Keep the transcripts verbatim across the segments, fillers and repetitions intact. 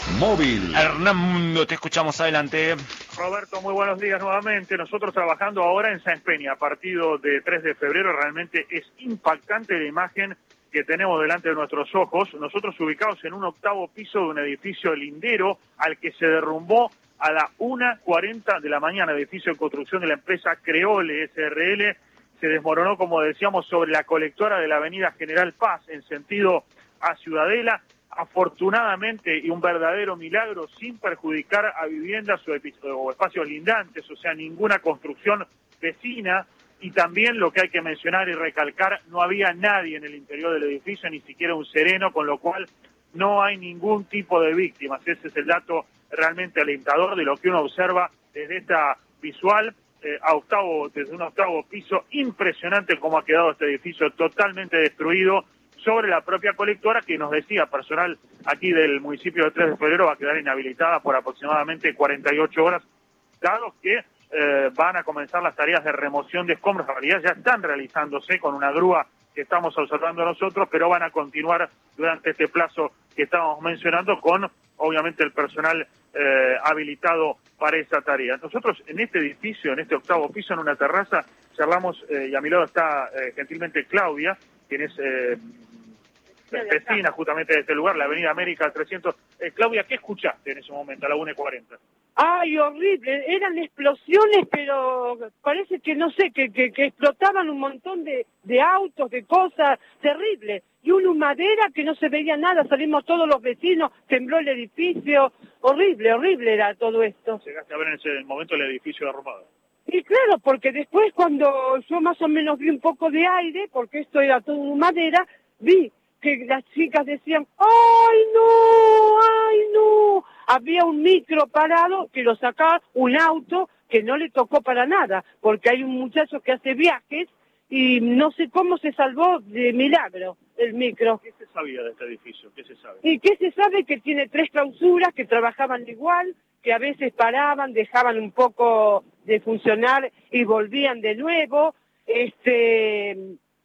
Móvil. Hernando, te escuchamos, adelante. Roberto, muy buenos días nuevamente. Nosotros trabajando ahora en Sáenz Peña, partido de tres de febrero, realmente es impactante la imagen que tenemos delante de nuestros ojos. Nosotros ubicados en un octavo piso de un edificio lindero al que se derrumbó a la una cuarenta de la mañana, edificio de construcción de la empresa Creole S R L, se desmoronó, como decíamos, sobre la colectora de la avenida General Paz en sentido a Ciudadela. Afortunadamente, y un verdadero milagro, sin perjudicar a viviendas o, o espacios lindantes, o sea, ninguna construcción vecina. Y también lo que hay que mencionar y recalcar, no había nadie en el interior del edificio, ni siquiera un sereno, con lo cual no hay ningún tipo de víctimas. Ese es el dato realmente alentador de lo que uno observa desde esta visual, eh, a octavo, desde un octavo piso. Impresionante cómo ha quedado este edificio totalmente destruido, sobre la propia colectora, que nos decía personal aquí del municipio de tres de febrero va a quedar inhabilitada por aproximadamente cuarenta y ocho horas, dado que eh, van a comenzar las tareas de remoción de escombros. En realidad ya están realizándose con una grúa que estamos observando nosotros, pero van a continuar durante este plazo que estábamos mencionando con, obviamente, el personal eh, habilitado para esa tarea. Nosotros en este edificio, en este octavo piso, en una terraza, charlamos, eh, y a mi lado está eh, gentilmente Claudia, quien es eh, vecina justamente de este lugar, la avenida América trescientos. Eh, Claudia, ¿qué escuchaste en ese momento a la una y cuarenta? Ay, horrible, eran explosiones, pero parece que, no sé, que, que, que explotaban un montón de, de autos, de cosas, terrible. Y una humadera que no se veía nada, salimos todos los vecinos, tembló el edificio, horrible, horrible era todo esto. ¿Llegaste a ver en ese momento el edificio derrumbado? Y claro, porque después cuando yo más o menos vi un poco de aire, porque esto era todo madera, vi que las chicas decían, ¡ay no! ¡Ay no! Había un micro parado que lo sacaba, un auto que no le tocó para nada, porque hay un muchacho que hace viajes y no sé cómo se salvó de milagro el micro. ¿Qué se sabía de este edificio? ¿Qué se sabe? ¿Y qué se sabe? Que tiene tres clausuras, que trabajaban igual, que a veces paraban, dejaban un poco de funcionar y volvían de nuevo. Este,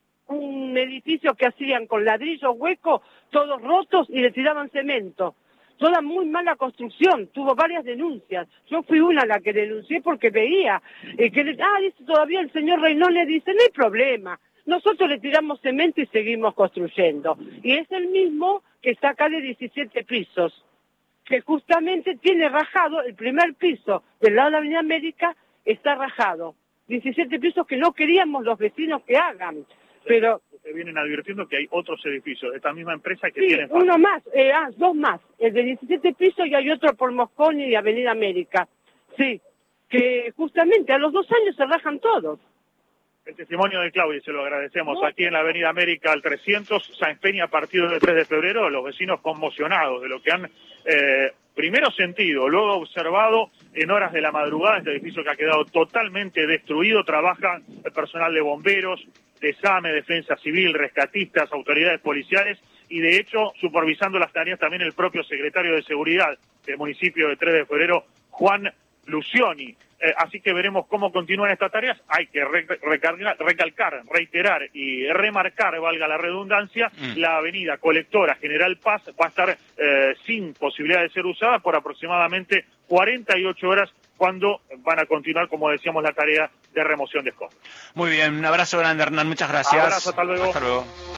un edificio que hacían con ladrillos huecos, todos rotos, y le tiraban cemento. Toda muy mala construcción, tuvo varias denuncias. Yo fui una a la que denuncié porque veía eh, que, le, ah, dice, todavía el señor Reynón le dice, no hay problema, nosotros le tiramos cemento y seguimos construyendo. Y es el mismo que está acá de diecisiete pisos, que justamente tiene rajado, el primer piso del lado de la Avenida América está rajado. diecisiete pisos que no queríamos los vecinos que hagan, pero... Ustedes vienen advirtiendo que hay otros edificios de esta misma empresa que sí, tienen... uno más, eh, ah, dos más, el de diecisiete pisos y hay otro por Mosconi y Avenida América. Sí, que justamente a los dos años se rajan todos. El testimonio de Claudia, se lo agradecemos, No. aquí en la avenida América al trescientos, Sáenz Peña, a partir del tres de febrero, los vecinos conmocionados de lo que han eh, primero sentido, luego observado en horas de la madrugada. Este edificio que ha quedado totalmente destruido, trabaja el personal de bomberos, de SAME, Defensa Civil, rescatistas, autoridades policiales, y de hecho supervisando las tareas también el propio secretario de Seguridad del municipio de tres de febrero, Juan Lucioni. Eh, así que veremos cómo continúan estas tareas. Hay que re recargar, recalcar, reiterar y remarcar, valga la redundancia, mm. la avenida colectora General Paz va a estar eh, sin posibilidad de ser usada por aproximadamente cuarenta y ocho horas, cuando van a continuar, como decíamos, la tarea de remoción de escombros. Muy bien, un abrazo grande, Hernán, muchas gracias. Abrazo, hasta luego. Hasta luego.